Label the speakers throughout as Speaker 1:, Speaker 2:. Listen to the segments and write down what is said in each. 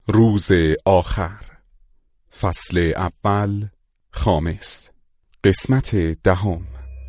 Speaker 1: روز آخر، فصل اول، خامس، قسمت 10.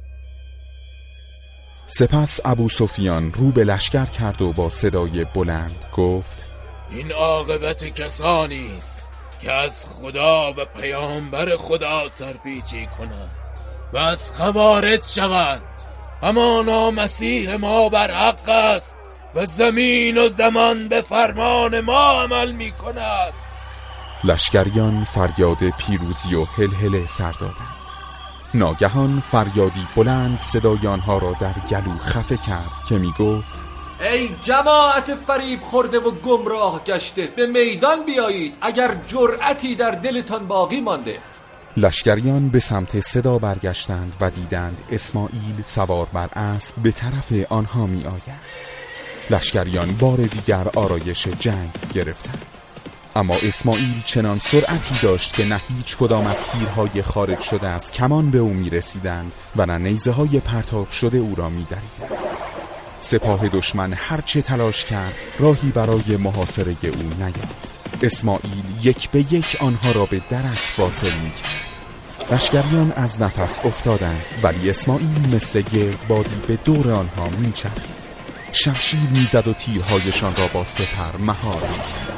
Speaker 1: سپس ابوسفیان رو به لشکر کرد و با صدای بلند گفت:
Speaker 2: این عاقبت کسانی است که از خدا و پیامبر خدا سرپیچی کنند و از خوارج شوند. همانا مسیح ما بر حق است و زمین و زمان به فرمان ما عمل می کند.
Speaker 1: لشکریان فریاد پیروزی و هلهله سر دادند. ناگهان فریادی بلند صدای آنها را در گلو خفه کرد که می گفت:
Speaker 3: ای جماعت فریب خورده و گمراه گشته، به میدان بیایید اگر جرأتی در دلتان باقی مانده.
Speaker 1: لشکریان به سمت صدا برگشتند و دیدند اسماعیل سوار بر اسب به طرف آنها می آید. لشکریان بار دیگر آرایش جنگ گرفتند، اما اسماعیل چنان سرعتی داشت که نه هیچ کدام از تیرهای خارج شده از کمان به او می رسیدند و نه نیزه های پرتاب شده او را می دریدند. سپاه دشمن هرچه تلاش کرد راهی برای محاصره او نیافت. اسماعیل یک به یک آنها را به درک واصل می کرد. لشکریان از نفس افتادند، ولی اسماعیل مثل گردبادی به دور آنها می چرخید. شمشیر می زد و تیرهایشان را با سپر مهار می کرد.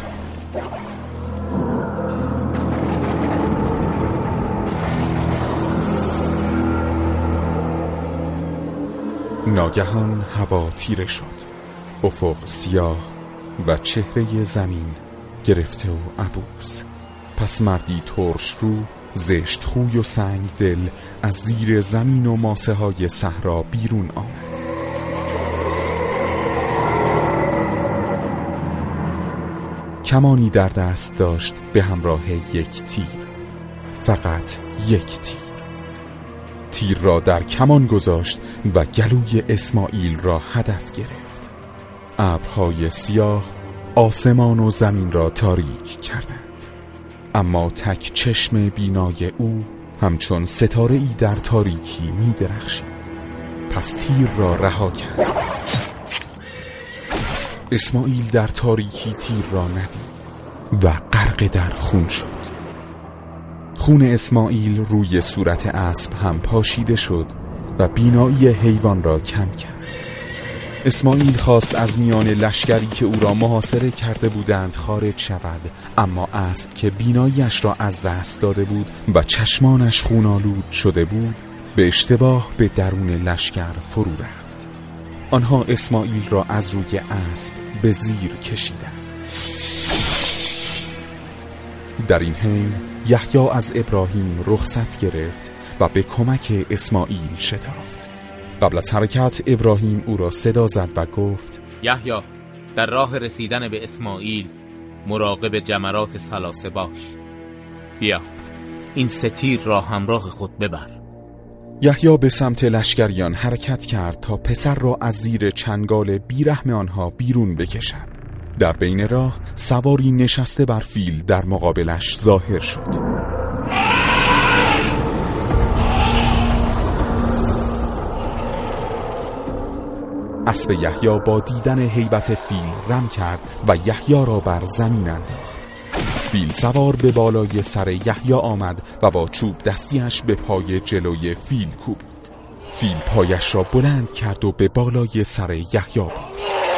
Speaker 1: ناگهان هوا تیره شد، افق سیاه و چهره زمین گرفته و عبوس. پس مردی ترش رو، زشت خوی و سنگ دل از زیر زمین و ماسه های صحرا بیرون آمد. کمانی در دست داشت به همراه یک تیر، فقط یک تیر. تیر را در کمان گذاشت و گلوی اسماعیل را هدف گرفت. ابرهای سیاه آسمان و زمین را تاریک کردند، اما تک چشم بینای او همچون ستاره‌ای در تاریکی می درخشید. پس تیر را رها کرد. اسماعیل در تاریکی تیر را ندید و غرق در خون شد. خون اسماعیل روی صورت اسب هم پاشیده شد و بینایی حیوان را کم کرد. اسماعیل خواست از میان لشکری که او را محاصره کرده بودند خارج شود، اما اسب که بیناییش را از دست داده بود و چشمانش خونالود شده بود، به اشتباه به درون لشکر فرو رفت. آنها اسماعیل را از روی اسب به زیر کشیدند. در این حین یحیی از ابراهیم رخصت گرفت و به کمک اسماعیل شتافت. قبل از حرکت ابراهیم او را صدا زد و گفت:
Speaker 2: یحیی، در راه رسیدن به اسماعیل مراقب جمرات ثلاثه باش. بیا، این 3 تیر را همراه خود ببر.
Speaker 1: یحیی به سمت لشکریان حرکت کرد تا پسر را از زیر چنگال بیرحم آنها بیرون بکشد. در بین راه سواری نشسته بر فیل در مقابلش ظاهر شد. اسب یحیی با دیدن هیبت فیل رم کرد و یحیی را بر زمین انداخت. فیل سوار به بالای سر یحیی آمد و با چوب دستیش به پای جلوی فیل کوبید. فیل پایش را بلند کرد و به بالای سر یحیی بود.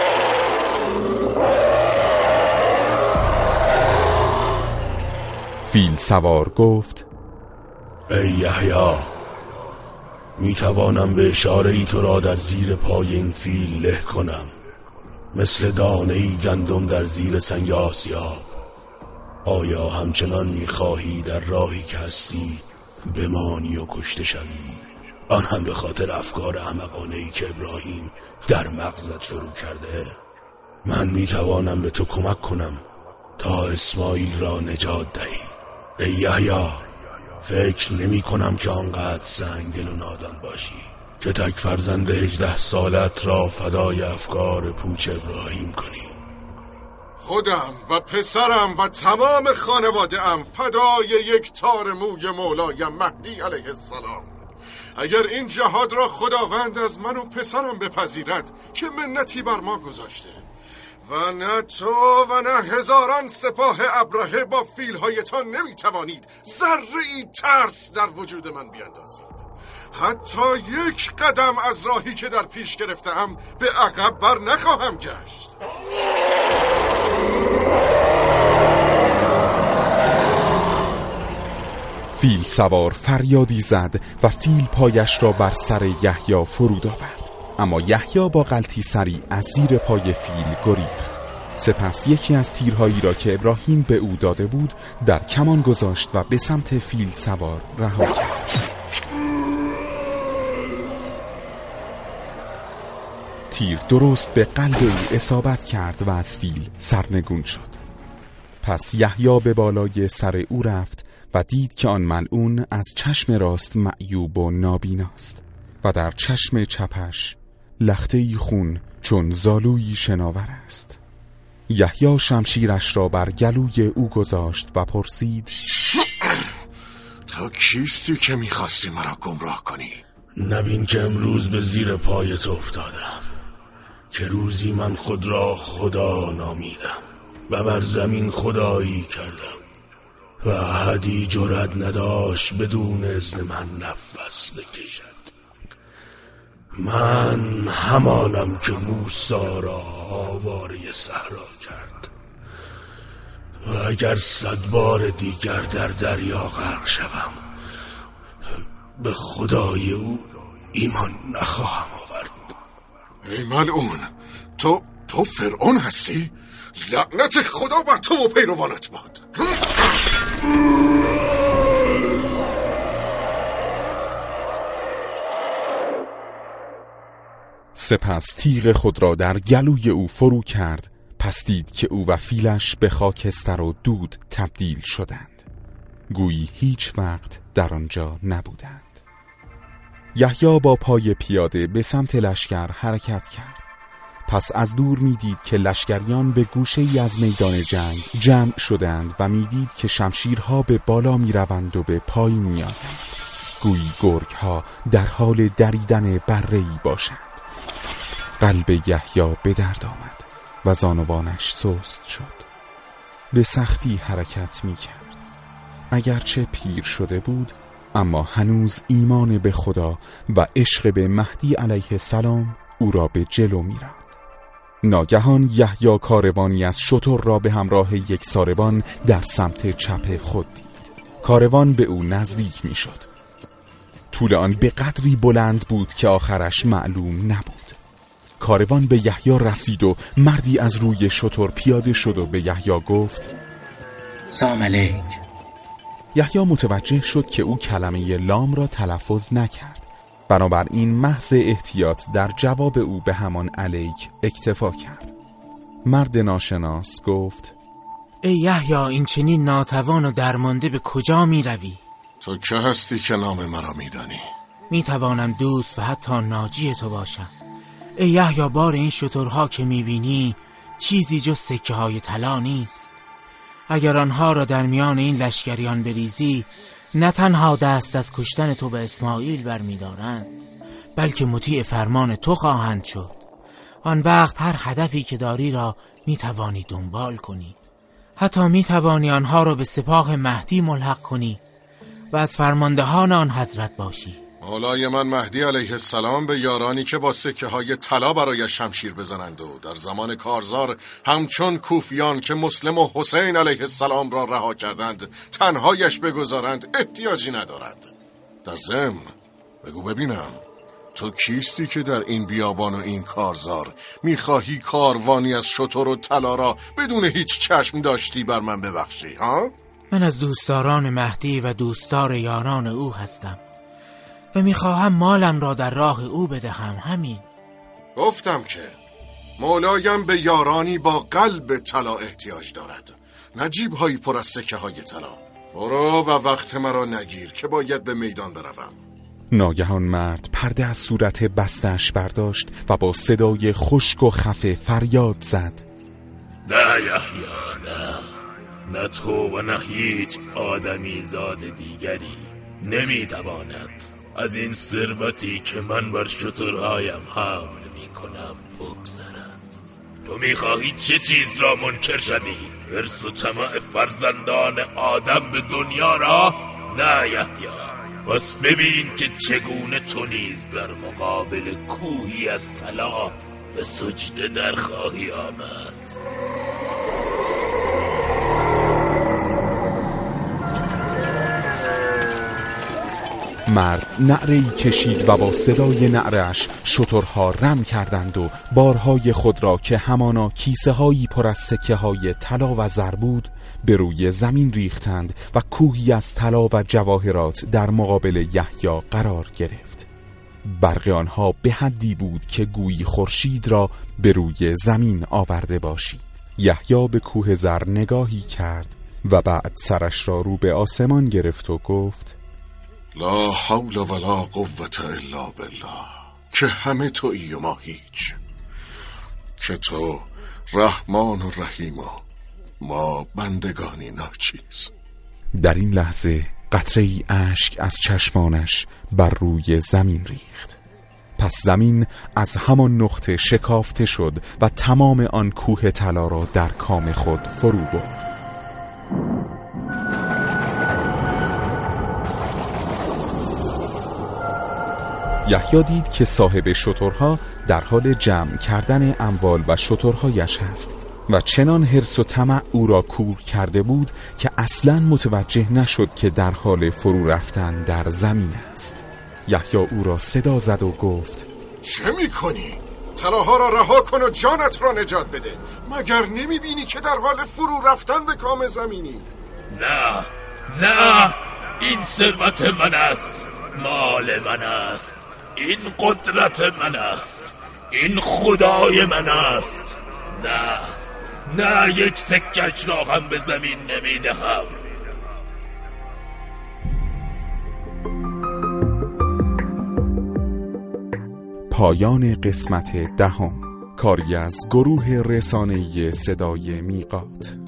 Speaker 1: فیل سوار گفت:
Speaker 4: ای یحیی، میتوانم به اشاره‌ای تو را در زیر پای این فیل له کنم، مثل دانه‌ای گندم در زیر سنگ آسیاب. آیا همچنان میخواهی در راهی که هستی بمانی و کشته شوی، آن هم به خاطر افکار احمقانه‌ای که ابراهیم در مغزت فرو کرده؟ من میتوانم به تو کمک کنم تا اسماعیل را نجات دهی. ای یحیی، فکر نمی کنم که آنقدر سنگ دل و نادان باشی که تک فرزند 18 سالت را فدای افکار پوچ ابراهیم کنی.
Speaker 5: خودم و پسرم و تمام خانواده‌ام فدای یک تار موی مولایم مهدی علیه السلام. اگر این جهاد را خداوند از من و پسرم بپذیرد که منتی بر ما گذاشته و نه تو و نه هزاران سپاه ابرهه با فیل‌هایتان نمیتوانید ذره‌ای ترس در وجود من بیاندازید. حتی یک قدم از راهی که در پیش گرفتم به عقب بر نخواهم گشت.
Speaker 1: فیل سوار فریادی زد و فیل پایش را بر سر یحیی فرود آورد، اما یحیی با غلطی سری از زیر پای فیل گریخت. سپس یکی از تیرهایی را که ابراهیم به او داده بود در کمان گذاشت و به سمت فیل سوار رها کرد. تیر درست به قلب او اصابت کرد و از فیل سرنگون شد. پس یحیی به بالای سر او رفت و دید که آن ملعون از چشم راست معیوب و نابیناست و در چشم چپش لخته‌ای خون چون زالویی شناور است. یحیی شمشیرش را بر گلوی او گذاشت و پرسید:
Speaker 5: تو کیستی که میخواستی مرا گمراه کنی؟
Speaker 4: نبین که امروز به زیر پایت افتادم، که روزی من خود را خدا نامیدم و بر زمین خدایی کردم و احدی جرأت نداشت بدون اذن من نفس بکشد. من همانم که موسی را آواره صحرا کرد و اگر 100 بار دیگر در دریا غرق شوم به خدای او ایمان نخواهم آورد.
Speaker 5: ای ملعون، تو فرعون هستی؟ لعنت خدا بر تو و پیروانت باد.
Speaker 1: سپس تیغ خود را در گلوی او فرو کرد. پس دید که او و فیلش به خاکستر و دود تبدیل شدند، گویی هیچ وقت در آنجا نبودند. یحیی با پای پیاده به سمت لشکر حرکت کرد. پس از دور میدید که لشکریان به گوشه‌ای از میدان جنگ جمع شدند و میدید که شمشیرها به بالا میروند و به پایین میآیند، گویی گرگ‌ها در حال دریدن بره‌ای باشند. قلب یحیی به درد آمد و زانوانش سست شد. به سختی حرکت میکرد. اگرچه پیر شده بود، اما هنوز ایمان به خدا و عشق به مهدی علیه السلام او را به جلو می‌راند. ناگهان یحیی کاروانی از شتر را به همراه یک ساربان در سمت چپ خود دید. کاروان به او نزدیک میشد. طول آن به قدری بلند بود که آخرش معلوم نبود. کاروان به یحیی رسید و مردی از روی شتر پیاده شد و به یحیی گفت:
Speaker 6: سلام علیک.
Speaker 1: یحیی متوجه شد که او کلمه لام را تلفظ نکرد، بنابراین محض احتیاط در جواب او به همان علیک اکتفا کرد. مرد ناشناس گفت:
Speaker 2: ای یحیی، این چنین ناتوان و درمانده به کجا می روی؟
Speaker 5: تو که هستی که نام مرا میدانی؟
Speaker 2: می توانم دوست و حتی ناجی تو باشم. ای یحیی، بار این شترها که می بینی چیزی جز سکه های طلا نیست. اگر آنها را در میان این لشکریان بریزی، نه تنها دست از کشتن تو به اسماعیل برمی‌دارند، بلکه مطیع فرمان تو خواهند شد. آن وقت هر هدفی که داری را میتوانی دنبال کنی. حتی میتوانی آنها را به سپاه مهدی ملحق کنی و از فرماندهان آن حضرت باشی.
Speaker 5: مولای من مهدی علیه السلام به یارانی که با سکه های طلا برای شمشیر بزنند و در زمان کارزار همچون کوفیان که مسلم و حسین علیه السلام را رها کردند تنهایش بگذارند احتیاجی ندارد. در ضمن بگو ببینم، تو کیستی که در این بیابان و این کارزار میخواهی کاروانی از شتر و طلا را بدون هیچ چشم داشتی بر من ببخشی ها؟
Speaker 2: من از دوستداران مهدی و دوستدار یاران او هستم و میخواهم مالم را در راه او بدهم. همین.
Speaker 5: گفتم که مولایم به یارانی با قلب طلا احتیاج دارد، نجیب‌هایی پر از سکه های طلا. برو و وقت مرا نگیر که باید به میدان بروم.
Speaker 1: ناگهان مرد پرده از صورت بستش برداشت و با صدای خشک و خفه فریاد زد:
Speaker 7: نه یحیی، نه تو و نه هیچ آدمی زاد دیگری نمیتواند از این ثروتی که من بر شترهایم حمل میکنم بگذرد. تو میخواهی چه چیز را منکر شوی؟ حرص و طمع فرزندان آدم به دنیا را؟ نه یحیی، پس ببین که چگونه تو نیز در مقابل کوهی از طلا به سجده در خواهی آمد.
Speaker 1: مرد نعره‌ای کشید و با صدای نعره‌اش شترها رم کردند و بارهای خود را که همانا کیسه‌هایی پر از سکه‌های طلا و زر بود به روی زمین ریختند و کوهی از طلا و جواهرات در مقابل یحیی قرار گرفت. برق آنها به حدی بود که گویی خورشید را به روی زمین آورده باشی. یحیی به کوه زر نگاهی کرد و بعد سرش را رو به آسمان گرفت و گفت:
Speaker 5: لا حول ولا قوة الا بالله، که همه تویی و ما هیچ، که تو رحمان و رحیم و ما بندگانی ناچیز.
Speaker 1: در این لحظه قطره‌ای اشک از چشمانش بر روی زمین ریخت. پس زمین از همان نقطه شکافته شد و تمام آن کوه طلا را در کام خود فرو برد. یحیی دید که صاحب شترها در حال جمع کردن اموال و شترهایش هست و چنان حرص و طمع او را کور کرده بود که اصلاً متوجه نشد که در حال فرو رفتن در زمین است. یحیی او را صدا زد و گفت:
Speaker 5: چه میکنی؟ طلاها را رها کن و جانت را نجات بده. مگر نمیبینی که در حال فرو رفتن به کام زمینی؟
Speaker 7: نه نه، این ثروت من است، مال من است، این قدرت من است، این خدای من است. نه نه، یک سکش را هم به زمین نمیدهم.
Speaker 1: پایان قسمت 10. کاری از گروه رسانه‌ای صدای میقات.